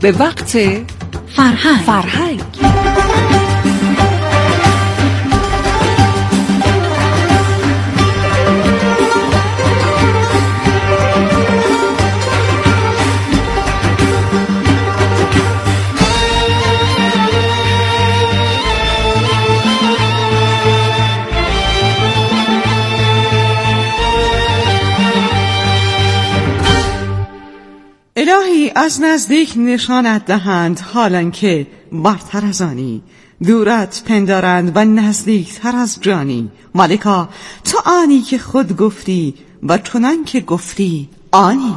به وقت فرهنگ. الهی از نزدیک نشانت دهند حالان که برتر از آنی، دورت پندارند و نزدیکتر از جانی. مالکا تو آنی که خود گفتی و چنان که گفتی آنی.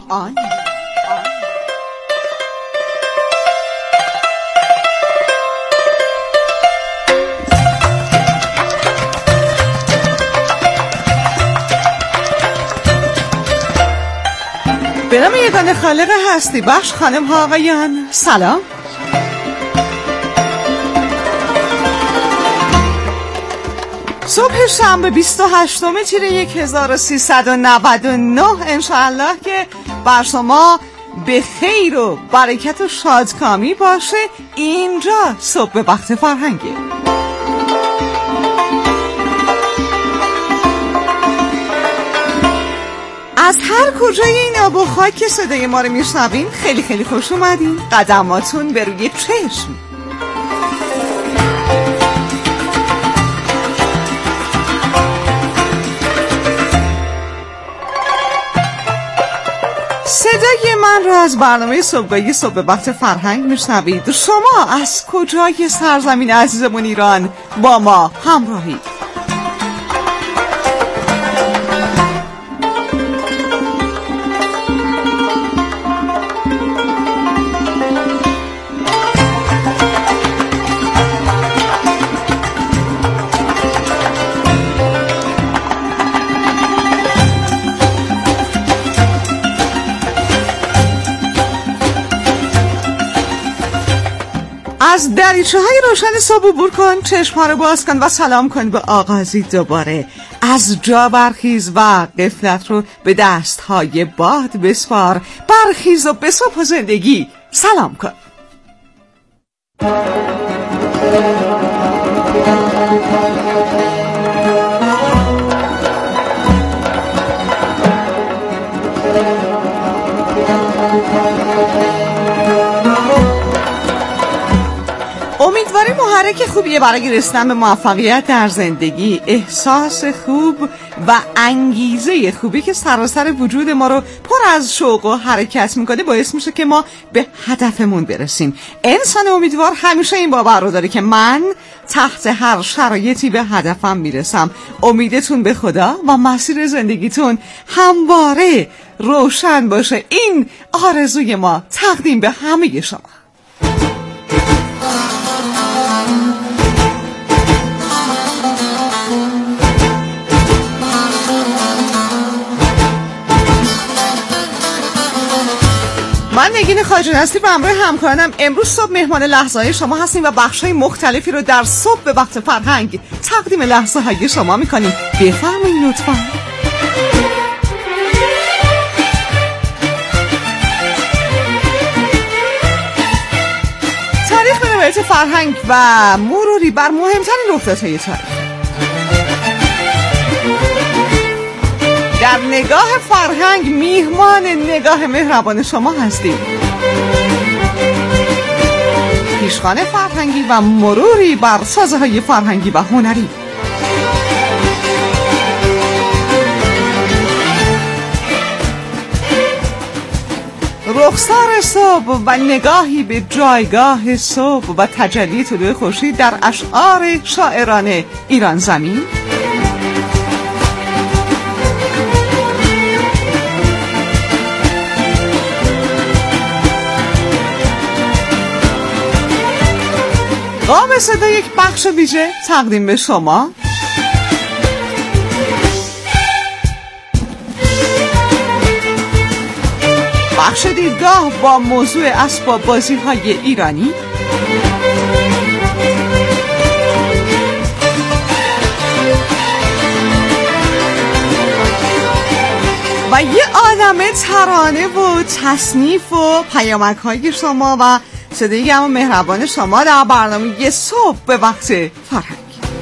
به نام یگانه خالق هستی بخش، خانم ها آقایان سلام. صبح شنبه 28 تیر 1399 انشاءالله که بر شما به خیر و برکت و شادکامی باشه. اینجا صبح وقت فرهنگه. از هر کجای این آب و خاک که صدای ما رو میشنوین خیلی خیلی خوش اومدین. قدماتون به روی چشم. صدای من رو از برنامه صبحگاهی صبح وقت فرهنگ میشنوید. شما از کجای سرزمین عزیزمون ایران با ما همراهید؟ از دریچه‌های روشن صبح عبور کن، چشم‌ها رو باز کن و سلام کن به آغازی دوباره. از جا برخیز و غفلت رو به دست‌های باد بسپار. برخیز و به صبح و زندگی سلام کن. امیدواریم محرک خوبیه برای رسیدن به موفقیت در زندگی. احساس خوب و انگیزه خوبی که سراسر وجود ما رو پر از شوق و حرکت میکنه باعث میشه که ما به هدفمون برسیم. انسان امیدوار همیشه این باور رو داره که من تحت هر شرایطی به هدفم میرسم. امیدتون به خدا و مسیر زندگیتون همواره روشن باشه. این آرزوی ما تقدیم به همه شما. من نگین خواجه نصیر به همراه همکارانم امروز صبح مهمان لحظه‌های شما هستیم و بخش‌های مختلفی رو در صبح به وقت فرهنگ تقدیم لحظه‌های شما می‌کنیم. بفرمایید لطفاً. تاریخ به روایت فرهنگ و مروری بر مهمترین رخدادهای تاریخ. در نگاه فرهنگ میهمان نگاه مهربان شما هستیم. پیشخوان فرهنگی و مروری بر سازه‌های فرهنگی و هنری. رخسار صبح و نگاهی به جایگاه صبح و تجلی طلوع خورشید در اشعار شاعران ایران زمین. قام صدا یک بخش ویژه تقدیم به شما. بخش دیدگاه با موضوع اسباب بازی های ایرانی. و یه عالمه ترانه و تصنیف و پیامک های شما و صدای گرم و مهربان شما در برنامه یه صبح به وقت فرهنگ.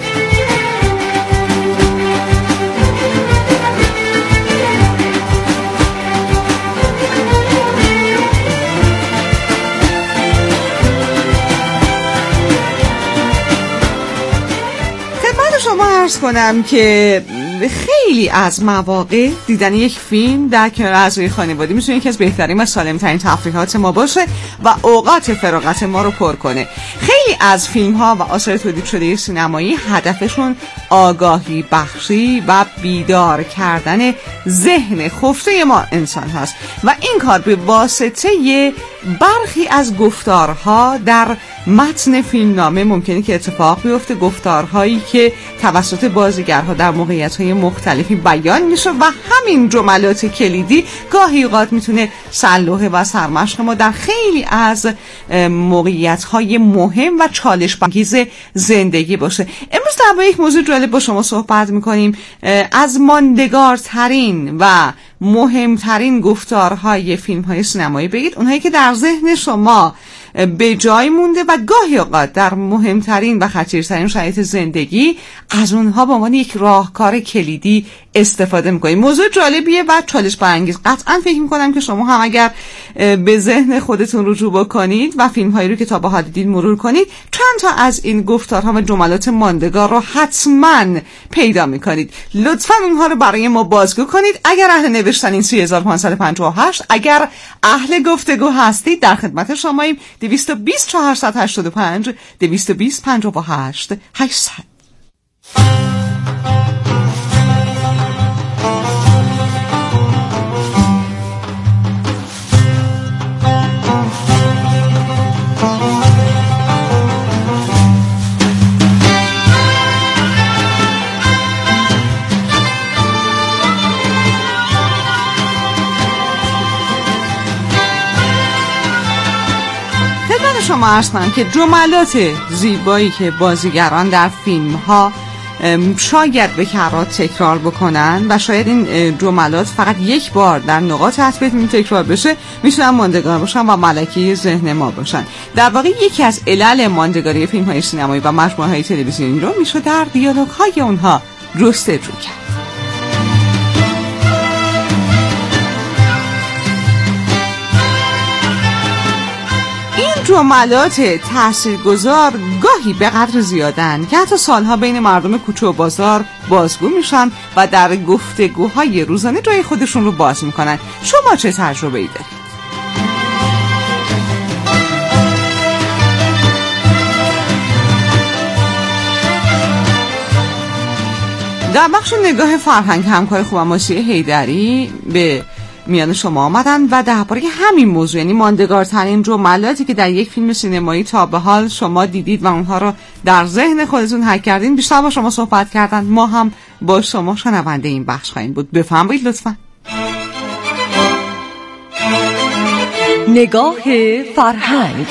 شما عرض کنم که خیلی از مواقع دیدن یک فیلم در کنار اعضای خانواده میتونه یکی از بهترین و سالمترین تفریحات ما باشه و اوقات فراغت ما رو پر کنه. خیلی از فیلم ها و آثار تولید شده سینمایی هدفشون آگاهی بخشی و بیدار کردن ذهن خفته ما انسان هست و این کار به واسطه برخی از گفتارها در متن فیلمنامه ممکنه که اتفاق بیفته، گفتارهایی که توسط بازیگرها در موقعیت‌های مختلفی بیان میشه و همین جملات کلیدی گاهی اوقات میتونه سلوحه و سرمشق ما در خیلی از موقعیت‌های مهم و چالش برانگیز زندگی باشه. امروز در یک موضوع جالب با شما صحبت میکنیم، از ماندگارترین و مهمترین گفتارهای فیلم‌های سینمایی بگید، اونهایی که در ذهن شما به جای مونده و گاهی اوقات در مهمترین و خطیرترین شرایط زندگی از اونها به عنوان یک راهکار کلیدی استفاده میکنید. موضوع جالبیه و چالش برانگیز. قطعا فکر میکنم که شما هم اگر به ذهن خودتون رجوع بکنید و فیلم‌هایی رو که تا به حال دیدید مرور کنید، چند تا از این گفتارها و جملات ماندگار رو حتما پیدا میکنید. لطفا اونها رو برای ما بازگو کنید. اگر اهل نوشتن این 3558، اگر اهل گفتگو هستید در خدمت شماییم. 220 485 220 58 800. شما عرض کنم که جملات زیبایی که بازیگران در فیلم ها شاید به کرات تکرار بکنن و شاید این جملات فقط یک بار در نقاط عطفی تکرار بشه، میتونن ماندگار باشن و ملکه ذهن ما باشن. در واقع یکی از علل ماندگاری فیلم های سینمایی و مجموعه های تلویزیونی رو میشه در دیالوگ های اونها جستجو کرد. جملات تاثیرگذار گاهی به قدر زیادن که حتی سالها بین مردم کوچه و بازار بازگو میشن و در گفتگوهای روزانه جای خودشون رو باز میکنن. شما چه تجربه‌ای دارید؟ در بخش نگاه فرهنگ همکار خوبم آسیه حیدری به میان شما آمدن و درباره همین موضوع، یعنی ماندگارترین جملاتی که در یک فیلم سینمایی تا به حال شما دیدید و اونها رو در ذهن خودتون حک کردین، بیشتر با شما صحبت کردن. ما هم با شما شنونده این بخش خواهیم بود. بفرمایید لطفا. نگاه فرهنگ.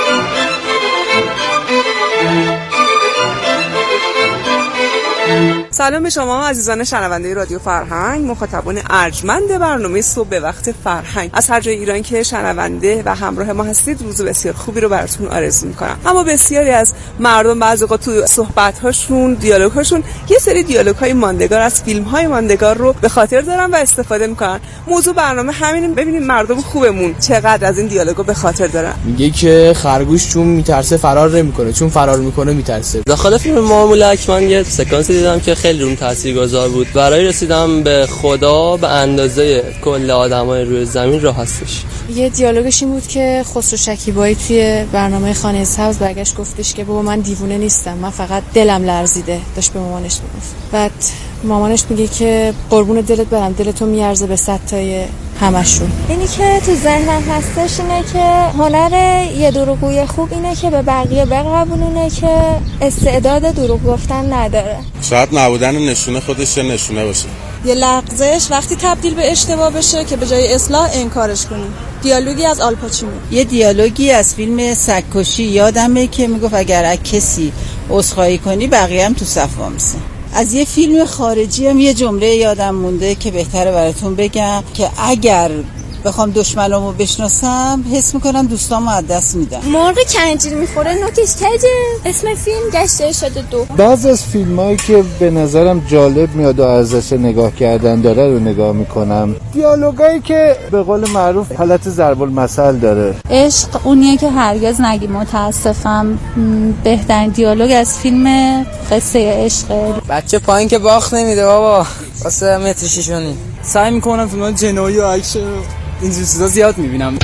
سلام به شما عزیزان شنونده رادیو فرهنگ، مخاطبان ارجمند برنامه صبح به وقت فرهنگ از هر جای ایران که شنونده و همراه ما هستید. روز بسیار خوبی رو براتون آرزو می‌کنم. اما بسیاری از مردم بعضی وقت تو صحبت‌هاشون، دیالوگ‌هاشون یه سری دیالوگ‌های ماندگار از فیلم‌های ماندگار رو به خاطر دارن و استفاده می‌کنن. موضوع برنامه همین، ببینیم مردم خوبمون چقدر از این دیالوگو به خاطر دارن. میگه که خرگوش چون میترسه فرار نمی‌کنه، چون فرار می‌کنه میترسه. داخل فیلم مامولک من یه سکانسی دیدم که خیلی روم تاثیرگذار بود. برای رسیدن به خدا به اندازه کل آدمای روی زمین راه هستش. یه دیالوگش این بود که خسرو شکیبایی توی برنامه خانه سبز برگشت گفتش که بابا من دیوونه نیستم، من فقط دلم لرزیده. داشت به مامانش میگفت. بعد مامانش میگه که قربون دلت برم، دلتو میارزه به 100 تای همشون. اینی که تو ذهنم هستش اینه که هنر یه دروغگوی خوب اینه که به بقیه بقبولونه که استعداد دروغ گفتن نداره. شاید نبودن نشونه خودش یه نشونه باشه. یه لغزش وقتی تبدیل به اشتباه بشه که به جای اصلاح انکارش کنیم. دیالوگی از آلپاچینو. یه دیالوگی از فیلم سگ‌کشی یادمه که میگفت اگر از کسی عذرخواهی کنی بقیه هم تو صف وامسن. از یه فیلم خارجی هم یه جمله یادم مونده که بهتره براتون بگم که اگر بخوام دشمنامو بشناسم حس میکنم دوستامو از دست میدم. مرغ کنجیر میخوره نوکش کجه. اسم فیلم گشت ارشاد 2. بعضی از فیلمایی که به نظرم جالب میاد و ارزش نگاه کردن داره رو نگاه میکنم. دیالوگایی که به قول معروف حالت ضرب المثل داره. عشق اونیه که هرگز نگی متاسفم. بهترین دیالوگ از فیلم قصه عشق. بچه پایین که باخت نمیده بابا. واسه متر شیشونی سعی میکنم فیلم‌های جنایی و اکشن اینجور چیزا زیاد میبینم.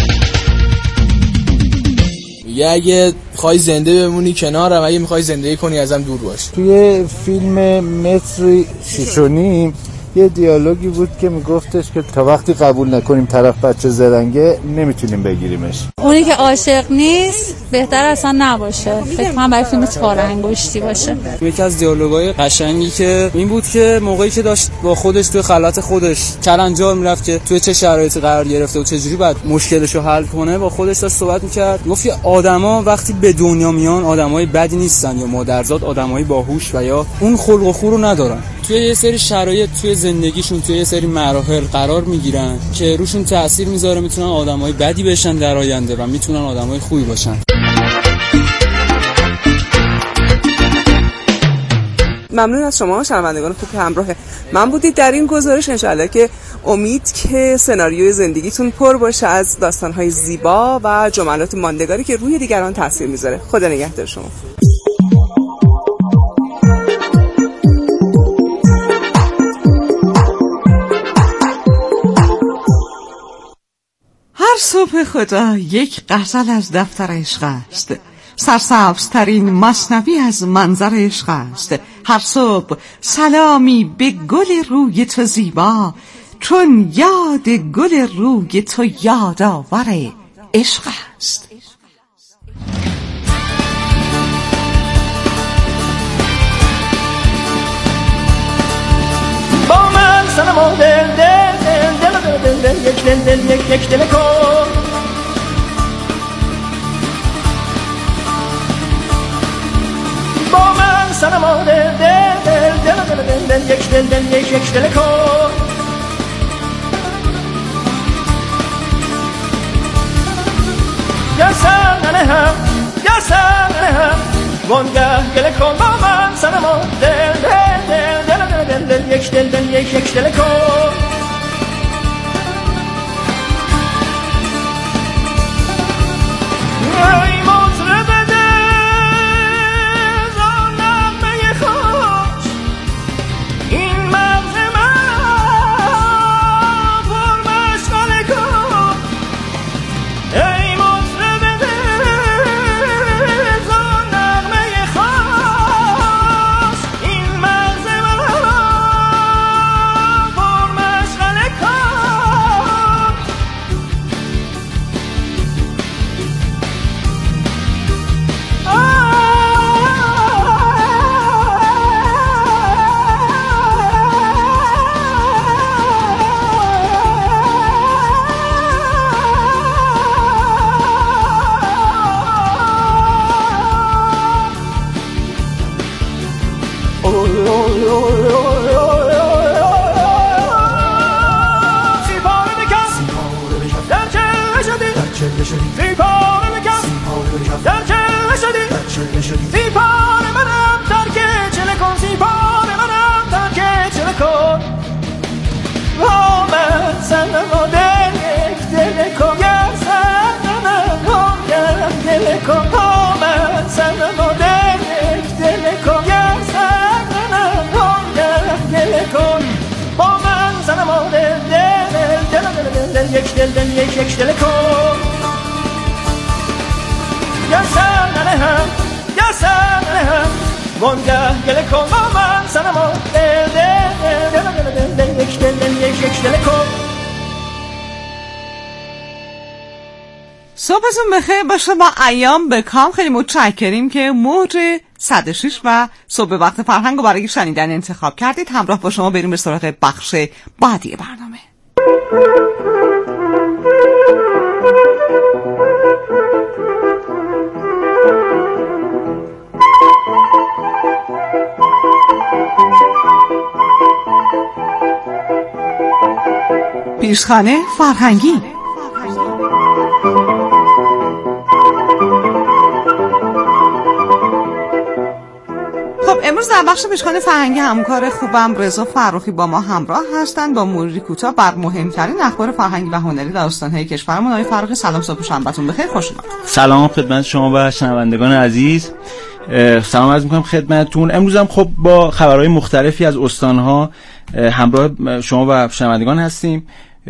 اگه میخوای زنده بمونی کنارم، اگه میخوای زندگی کنی ازم دور باش. توی فیلم متر شیشونی یه دیالوگی بود که میگفتش که تا وقتی قبول نکنیم طرف بچه زرنگه نمیتونیم بگیریمش. اونی که عاشق نیست بهتر اصلا نباشه. فکر کنم برای فیلم 4 انگشتی باشه. یکی از دیالوگای قشنگی که این بود که موقعی که داشت با خودش توی خلوت خودش کلنجار میرفت که توی چه شرایطی قرار گرفته و چه جوری باید مشکلشو حل کنه، با خودش داشت صحبت می‌کرد. گفت آدما وقتی به دنیا میان آدمای بدی نیستن یا مادرزاد، آدمای باهوش و یا اون خلق و خو رو ندارن. توی یه سری شرایط توی زندگیشون توی یه سری مراحل قرار میگیرن که روشون تأثیر میذاره، میتونن آدمای بدی بشن در آینده و میتونن آدمای خوبی باشن. ممنون از شما شنوندگان خوب که همراه من بودید در این گزارش. انشالله که امید که سناریوی زندگیتون پر باشه از داستان‌های زیبا و جملات ماندگاری که روی دیگران تأثیر میذاره. خدا نگهدار شما. هر صبح خدا یک غزل از دفتر عشق است. سرسبزترین مثنوی از منظر عشق است. هر صبح سلامی به گل روی تو زیبا، چون یاد گل روی تو یادآور عشق است. با من سنما دل دل دل دل دل دل یک دل دل یک دل کن. با من سنما دل دل دل دل دل دل یک دل دل یک دل کن. یا سننه هم یا سننه هم وانگه گل کن. با من سنما دل دل دل دل دل دل یک دل دل یک دل کن. ای مطرب دل زان نغمه خوش، این مغز من پر مشغله کن. ای مطرب دل زان نغمه خوش، این مغز من پر مشغله کن. زیپار منم ترک چله کن. زیپار منم ترک چله کن. با من سنما دل یک دل کن. گر سنم کن گر دل کن. با من سنما دل یک دل کن. گر سنم کن گر دل کن. با من سنما دل دل دل دل دل یک دل دل یک دل کن. گر سنم هم یا سننه هم وانگه گل کن. با من سنما دل دل دل دل دل یک دل دل یک دل کن. صبحتون بخیر باشه. با ایام بکام خیلی متشکریم که موج 106 و صبح وقت فرهنگ رو برای شنیدن انتخاب کردید. همراه با شما بریم به سراغ بخش بعدی برنامه. پیشخانه فرهنگی. خب امروز در بخش پیشخانه فرهنگی همکار خوبم رضا فرخی با ما همراه هستند با مروری کوتاه بر مهمترین اخبار فرهنگی و هنری در استان‌های کشورمون. آقای فرخی سلام، صبح شنبهتون بخیر، خوش اومدید. سلام خدمت شما و شنوندگان عزیز. سلام عرض می‌کنم خدمتتون. امروز هم خب با خبرهای مختلفی از استان‌ها همراه شما و شنوندگان هستیم،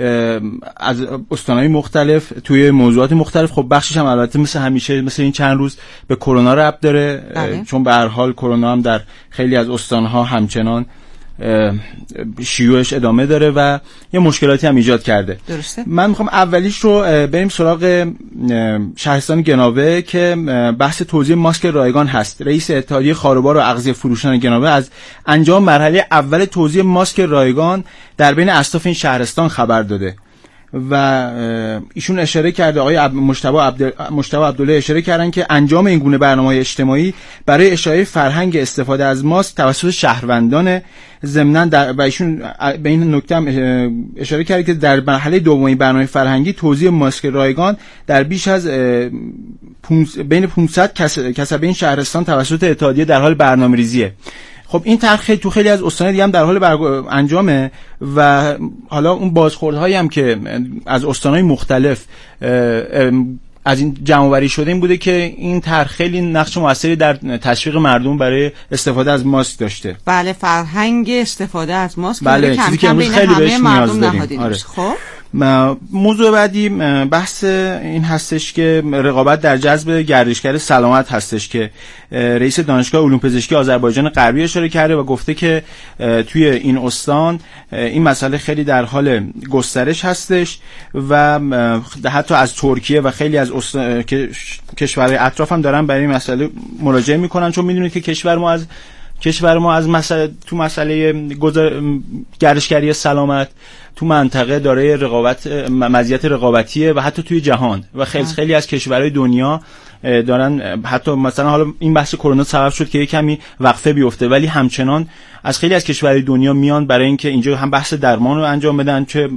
از استان‌های مختلف توی موضوعات مختلف. خب بخشش هم البته مثل همیشه مثل این چند روز به کرونا ربط داره، چون به هر حال کرونا هم در خیلی از استان‌ها همچنان شیوعش ادامه داره و یه مشکلاتی هم ایجاد کرده. درسته. من میخوام اولیش رو بریم سراغ شهرستان گناوه که بحث توزیع ماسک رایگان هست. رئیس اتحادیه خاروبار و اغذیه فروشان گناوه از انجام مرحله اول توزیع ماسک رایگان در بین اصناف این شهرستان خبر داده و ایشون اشاره کرده، آقای مجتبی عبدالله اشاره کردن که انجام این گونه برنامه‌های اجتماعی برای اشاعه فرهنگ استفاده از ماسک توسط شهروندان، ضمناً و ایشون به این نکته هم اشاره کرده که در مرحله دومی برنامه فرهنگی توزیع ماسک رایگان در بیش از بین 500 کسبه این شهرستان توسط اتحادیه در حال برنامه‌ریزیه. خب این طرح تو خیلی از استان‌ها دیگه هم در حال انجامه و حالا اون بازخوردهایی هم که از استان‌های مختلف از این جمع‌آوری شده این بوده که این طرح خیلی نقش موثری در تشویق مردم برای استفاده از ماسک داشته. بله، فرهنگ استفاده از ماسک بله، چیزی که امروز خیلی بهش نیاز داریم. آره. خب موضوع بعدی بحث این هستش که رقابت در جذب گردشگر سلامت هستش که رئیس دانشگاه علوم پزشکی آذربایجان غربی اشاره کرده و گفته که توی این استان این مسئله خیلی در حال گسترش هستش و حتی از ترکیه و خیلی از کشورهای اطراف هم دارن برای این مسئله مراجعه میکنن، چون میدونید که کشور ما از مسئله گردشگری سلامت تو منطقه دارای مزیت رقابتیه و حتی توی جهان و خیلی از کشورهای دنیا دارن، حتی مثلا حالا این بحث کرونا سبب شد که یه کمی وقفه بیفته، ولی همچنان از خیلی از کشورهای دنیا میان برای اینکه اینجا هم بحث درمان رو انجام بدن، چه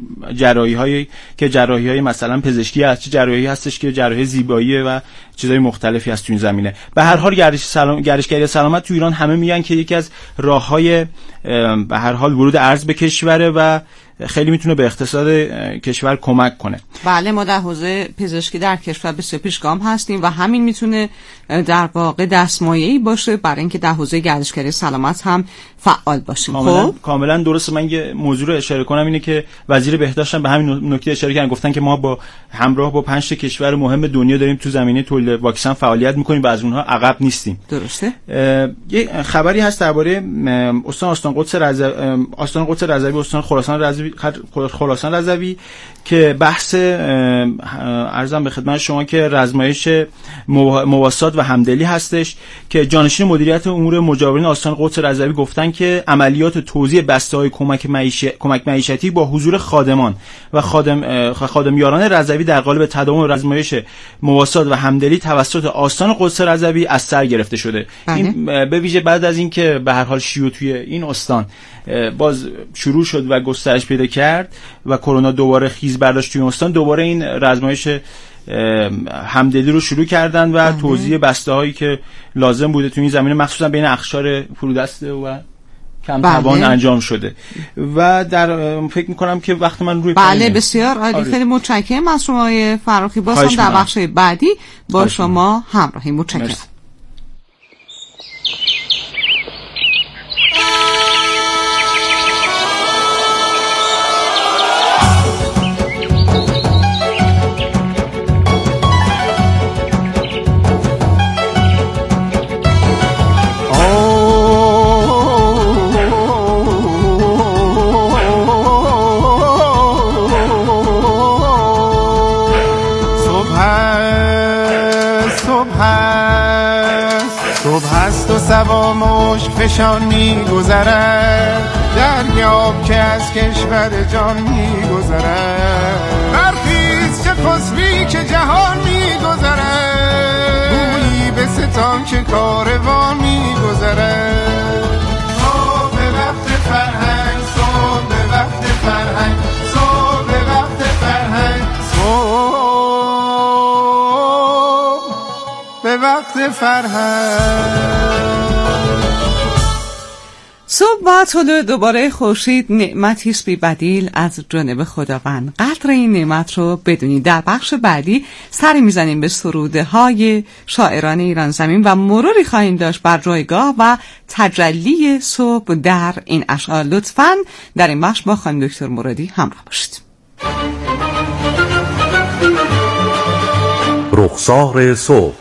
جراحی‌های مثلا پزشکی هست، چه جراحی هستش که جراحی زیبایی و چیزهای مختلفی هست تو این زمینه. به هر حال گردشگری سلامت تو ایران همه میگن که یکی از راه‌های به هر حال ورود ارز به کشوره و خیلی میتونه به اقتصاد کشور کمک کنه. بله، ما در حوزه پزشکی در کشور بسیار پیشگام هستیم و همین میتونه در واقع دستمایه‌ای باشه برای اینکه در حوزه گردشگری سلامت هم فعال باشیم. کاملا درسته. من یه موضوع رو اشاره کنم اینه که وزیر بهداشت هم به همین نکته اشاره کردن، گفتن که ما همراه با 5 کشور مهم دنیا داریم تو زمینه تولید واکسن فعالیت میکنیم و از اونها عقب نیستیم. درسته. یه خبری هست درباره استان قدس رضوی، استان خراسان رضوی که بحث عرضم به خدمت شما که رزمایش مواسات و همدلی هستش که جانشین مدیریت امور مجاورین استان قدس رضوی گفتن که عملیات توزیع بسته‌های کمک معیشتی با حضور خادمان و خادمیاران رضوی در قالب تداوم رزمایش مواسات و همدلی توسط آستان قدس رضوی از سر گرفته شده. این به ویژه بعد از اینکه به هر حال شیوع توی این استان باز شروع شد و گسترش پیدا کرد و کرونا دوباره خیز برداشت توی استان، دوباره این رزمایش همدلی رو شروع کردن و توزیع بسته‌هایی که لازم بوده توی این زمینه مخصوصا بین اقشار فرودسته و کم توان انجام شده و در فکر میکنم که وقت من روی بله بسیار عالی. خیلی متشکرم از شما آقای فرخی. باز هم در بخش بعدی با شما همراهی. متشکرم. سوا مشک فشان می گذرد، دریاب که از کشور جان می گذرد، برخیز چه خسبی که جهان می گذرد، گویی به ستان که کاروان می گذرد. صبح وقت فرهنگ، صبح وقت فرهنگ، صبح وقت فرهنگ. صبح با طلوع دوباره خورشید نعمتی است بی بدیل از جانب خداوند. قدر این نعمت رو بدونید. در بخش بعدی سری میزنیم به سروده های شاعران ایران زمین و مروری خواهیم داشت بر جایگاه و تجلی صبح در این اشعار. لطفاً در این بخش با خانم دکتر مرادی همراه باشید. رخسار صبح.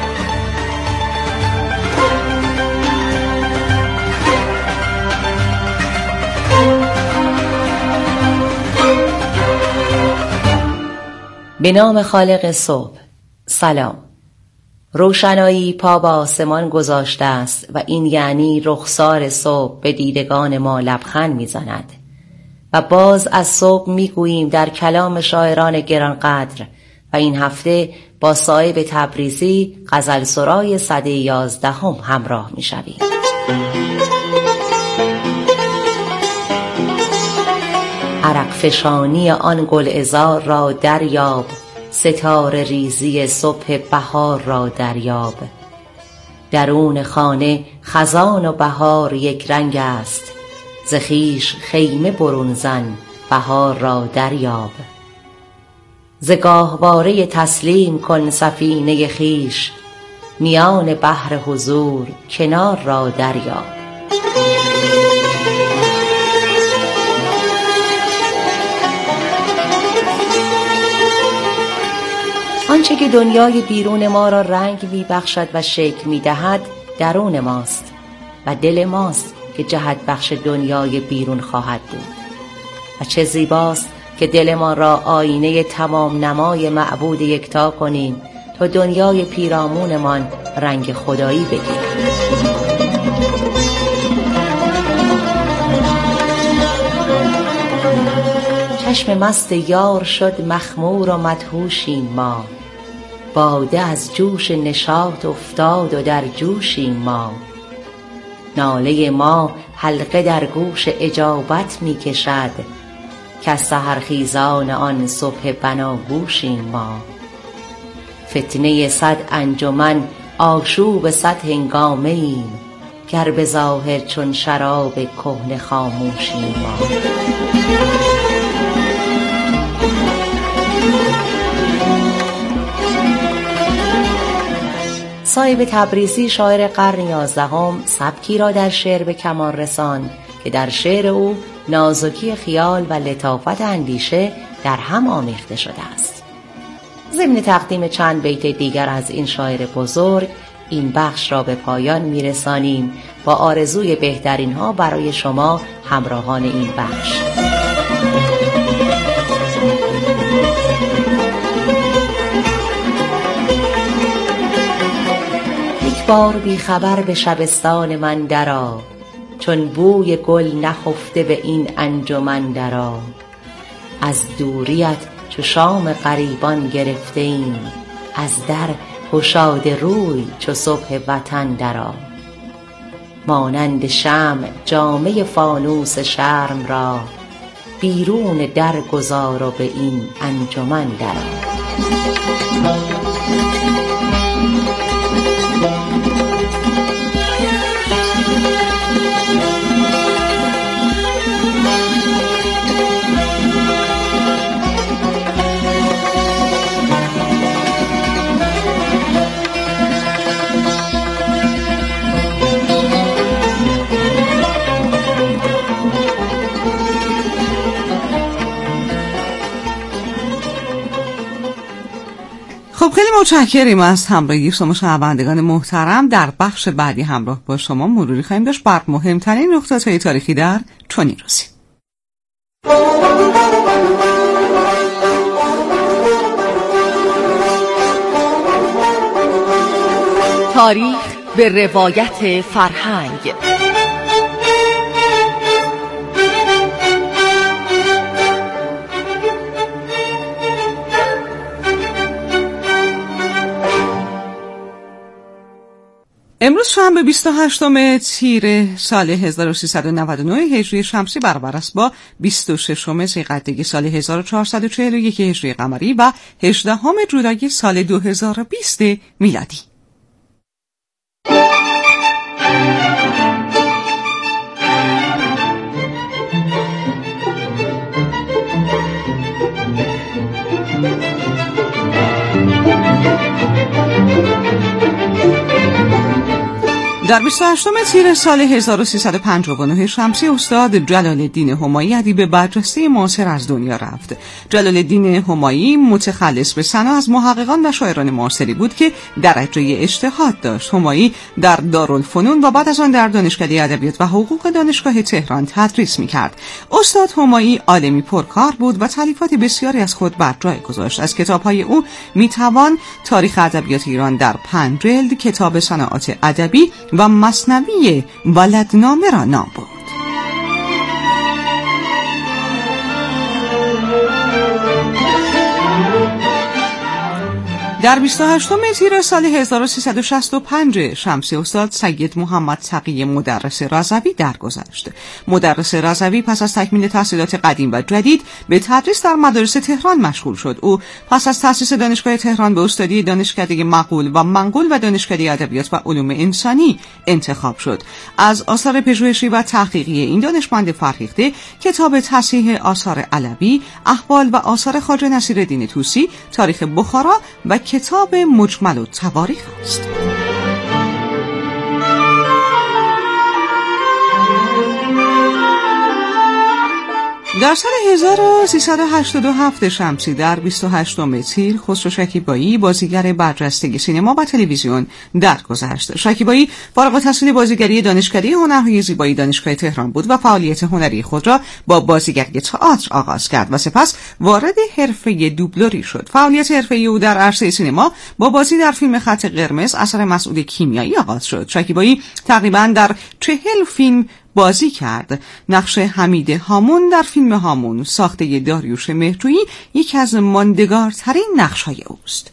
به نام خالق صبح. سلام. روشنایی پا به آسمان گذاشته است و این یعنی رخسار صبح به دیدگان ما لبخند میزند و باز از صبح میگوییم در کلام شاعران گرانقدر و این هفته با صاحب تبریزی غزل سرای سده 11 همراه میشویم. عرق فشانی آن گلعذار را دریاب، ستاره ریزی صبح بهار را دریاب. درون خانه خزان و بهار یک رنگ است، ز خویش خیمه برون زن بهار را دریاب. ز گاهواره تسلیم کن سفینه خویش، میان بحر حضور کنار را دریاب. آنچه که دنیای بیرون ما را رنگ می بخشد و شکل می دهد درون ماست و دل ماست که جهت بخش دنیای بیرون خواهد بود. و چه زیباست که دلمان را آینه تمام نمای معبود یکتا کنیم تا دنیای پیرامونمان رنگ خدایی بگیرد. چشم مست یار شد مخمور و مدهوشیم ما، باده از جوش نشاط افتاد و در جوشیم ما. ناله ما حلقه در گوش اجابت می کشد که از سحرخیزان آن صبح بناگوشیم ما. فتنه صد انجمن آشوب صد هنگامه ایم، گر به ظاهر چون شراب کهنه خاموشیم ما. صاحب تبریزی شاعر قرن 11 سبکی را در شعر به کمال رساند که در شعر او نازکی خیال و لطافت اندیشه در هم آمیخته شده است. ضمن تقدیم چند بیت دیگر از این شاعر بزرگ این بخش را به پایان میرسانیم با آرزوی بهترین ها برای شما همراهان این بخش. بار بی خبر به شبستان من درآ، چون بوی گل نهفته به این انجمن درآ. از دوریت چو شام غریبان گرفته ایم، از در گشاده روی چو صبح وطن درآ. مانند شمع جامه فانوس شرم را، بیرون در گذار و به این انجمن درآ. خب خیلی متشکریم از همراهی شما شنوندگان محترم. در بخش بعدی همراه با شما مروری خواهیم داشت بر مهمترین نقطه‌های تاریخی در چنین روزی. تاریخ به روایت فرهنگ. امروز شنبه 28 تیر سال 1399 هجری شمسی برابر است با 26 ذی‌قعده سال 1441 هجری قمری و 18 جولای سال 2020 میلادی. در 28 تیر سال 1359 شمسی استاد جلال الدین همایی ادیب برجسته معاصر از دنیا رفت. جلال الدین همایی متخلص به ثنا از محققان و شاعران معاصری بود که درجه اجتهاد داشت. همایی در دارالفنون و بعد از آن در دانشکده ادبیات و حقوق دانشگاه تهران تدریس می‌کرد. استاد همایی عالمی پرکار بود و تالیفات بسیاری از خود بر جای گذاشت. از کتاب‌های او می‌توان تاریخ ادبیات ایران در 5 جلد، کتاب صناعات ادبی و مثنوی ولدنامه را نام برد. در 28 تیر سال 1365 شمسی استاد سید محمد تقی مدرس رضوی درگذشت. مدرس رضوی پس از تکمیل تحصیلات قدیم و جدید به تدریس در مدارس تهران مشغول شد. او پس از تأسیس دانشگاه تهران به استادی دانشکده مغول و منقول و دانشکده ادبیات و علوم انسانی انتخاب شد. از آثار پژوهشی و تحقیقی این دانشمند فرهیخته کتاب تصحیح آثار علوی، احوال و آثار خواجه نصیرالدین طوسی، تاریخ بخارا و کتاب مجمل التواریخ است. در سال 1387 شمسی در 28 تیر خسرو شکیبایی بازیگر برجسته سینما و تلویزیون درگذشت. شکیبایی فارغ التحصیل بازیگری دانشکده هنرهای زیبایی دانشگاه تهران بود و فعالیت هنری خود را با بازیگری تئاتر آغاز کرد و سپس وارد حرفه دوبلوری شد. فعالیت حرفه‌ای او در عرصه سینما با بازی در فیلم خط قرمز اثر مسعود کیمیایی آغاز شد. شکیبایی تقریباً در 40 فیلم بازی کرد. نقش حمید هامون در فیلم هامون ساخته داریوش مهرجویی یکی از ماندگارترین نقش‌های اوست.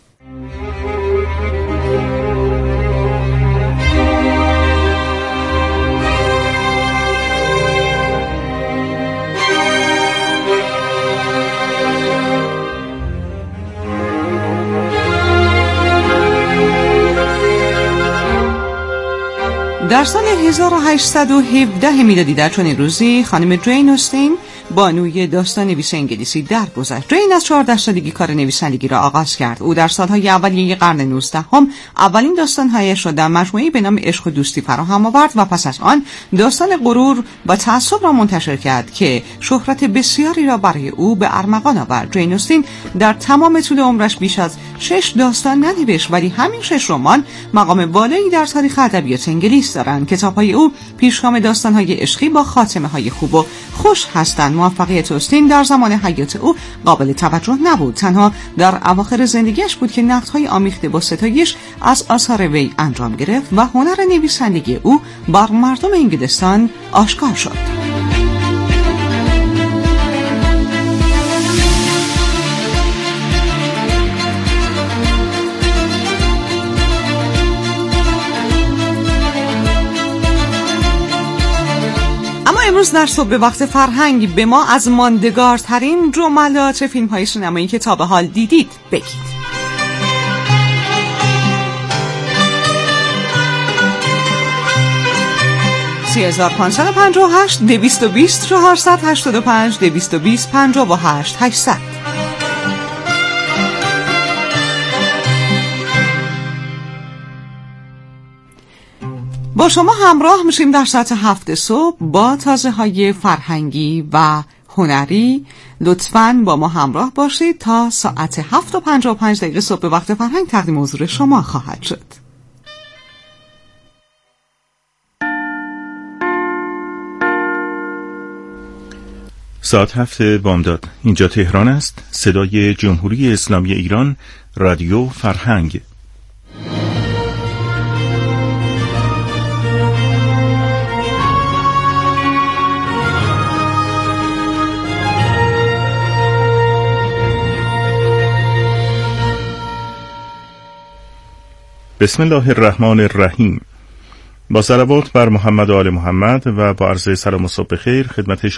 در سال 1817 میلادی در چنین روزی خانم جین استین بانوی داستان‌نویس انگلیسی درگذشت. جین از 14 سالگی کار نویسندگی را آغاز کرد. او در سالهای اولیه قرن 19 اولین داستان‌هایش را در مجموعه‌ای به نام عشق و دوستی فراهم آورد و پس از آن داستان غرور و تعصب را منتشر کرد که شهرت بسیاری را برای او به ارمغان آورد. جین استین در تمام طول عمرش بیش از 6 داستان ننوشت، ولی همین 6 رمان مقام بالایی در تاریخ ادبیات انگلیس دارند. کتاب‌های او پیشگام داستان‌های عشقی با خاتمه‌های خوب و خوش هستند. موفقیت استین در زمان حیات او قابل توجه نبود. تنها در اواخر زندگیش بود که نقدهای آمیخته با ستایش از آثار وی انجام گرفت و هنر نویسندگی او بر مردم انگلستان آشکار شد. امروز در صبح وقت فرهنگ به ما از ماندگارترین جملات فیلم‌های سینمایی که تا به حال دیدید بگید. 3558 220 485 220 58 800. با شما همراه میشیم در ساعت 7 صبح با تازه‌های فرهنگی و هنری. لطفاً با ما همراه باشید تا ساعت 7:55 صبح به وقت فرهنگ تقدیم حضور شما خواهد شد. ساعت 7 بامداد. اینجا تهران است. صدای جمهوری اسلامی ایران، رادیو فرهنگ. بسم الله الرحمن الرحیم. با صلوات بر محمد و آل محمد و با عرض سلام و صبح خیر خدمت